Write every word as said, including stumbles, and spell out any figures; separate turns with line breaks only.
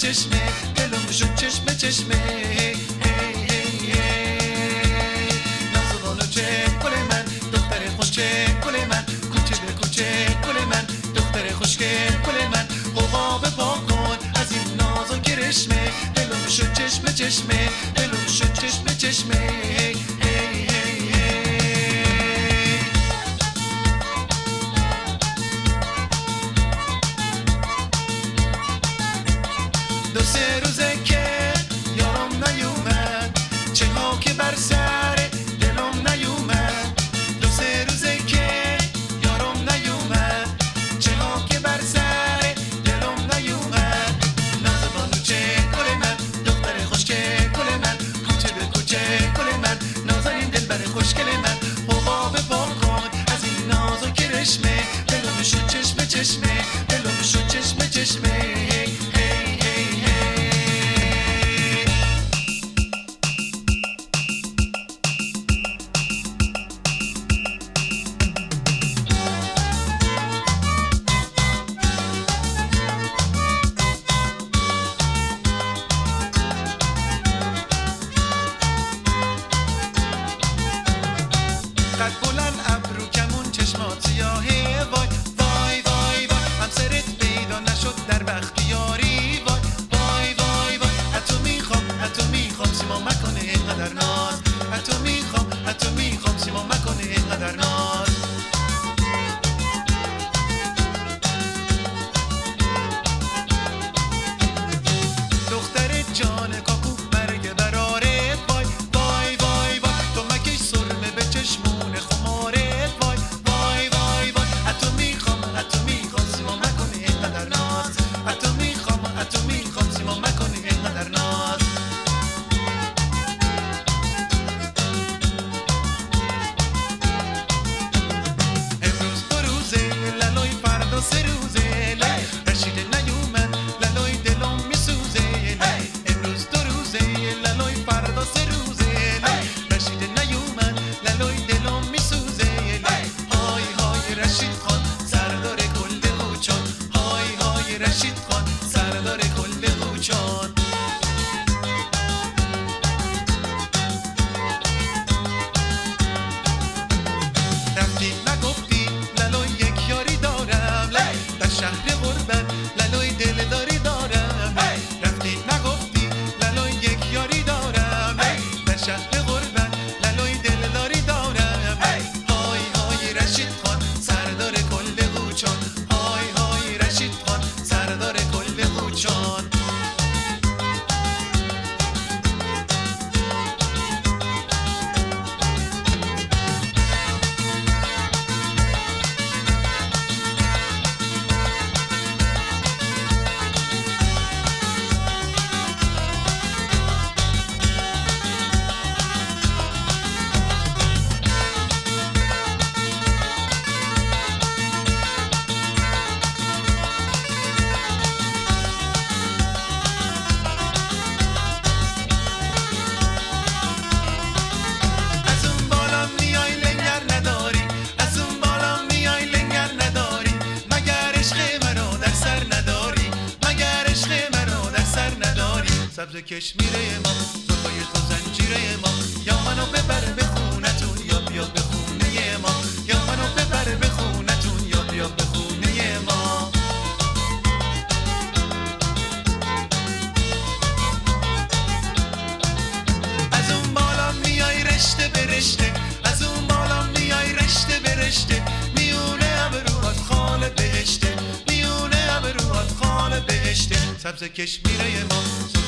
چشمه دلم شد چشمه چشمه هی هی هی هی نازوانو چه گل من دختر خوش چه گل من کوچه به کوچه گل من دختر خوشگل گل من قوقا پا کن از این ناز و کرشمه دلم شد چشمه چشمه دلم شد چشمه چشمه هی هی هی هی دو سه روزه که یارم نیومد چه ها که بر سر دلم نیومد دو سه روزه که یارم نیومد چه ها که بر سر دلم نیومد نازوانو چه گل من دختر خوشگل گل من کوچه به کوچه گل من نازنین دلبر خوشگل من حقاب پا کن از این ناز و کرشمه دلم شد چشمه چشمه دلم شد چشمه چشمه هی هی هی هی قد بلند ابرو کمون چشمات سیاهه وای وای وای وای همسرت پیدا نشد در وقت یاری وای وای وای وای حتی میخوام حتی میخوام سیما مکنه اینقدر ناز حتی میخوام حتی میخوام سیما مکنه اینقدر ناز دختر جان کاکو مرگ برارت وای وای وای وای تو مکش سرمه به چشمون خمارت وای وای وای وای حتی میخوام حتی میخوام سیما مکنه اینقدر ناز حتی میخوام حتی میخوام سیما مکنه اینقدر ناز امروز دو روزه لالای فردا سه روزه لای رشید نیومد لالای دلم میسوزه لای امروز دو روزه لالای فردا سه روزه لای رشید نیومد لالای دلم میسوزه لای های های رشید خان سردار کل قوچان های های رشید خان سردار کل قوچان رفتی نگفتی لالای یک یاری دارم لای در شهر غربت لالای دل داری دارم لای رفتی نگفتی لالای یک یاری دارم لای در شهر غربت لالای دل داری دارم لای های های رشید خان سردار کل قوچان های های رشید خان سردار کل قوچان از اون بالا میای لنگر نداری از اون بالا میای لنگر نداری مگر عشق منو در سر نداری مگر عشق منو در سر نداری سبز کشمیره ما زلفای تو زنجیره ما یا منو ببر به خونتون یا بیا به خونه ما یا منو ببر به خونتون یا بیا به خونه ما از اون بالا میای رشته به رشته از اون بالا میای رشته به رشته میونه ابروات خال بهشته میونه ابروات خال بهشته سبز کشمیره ما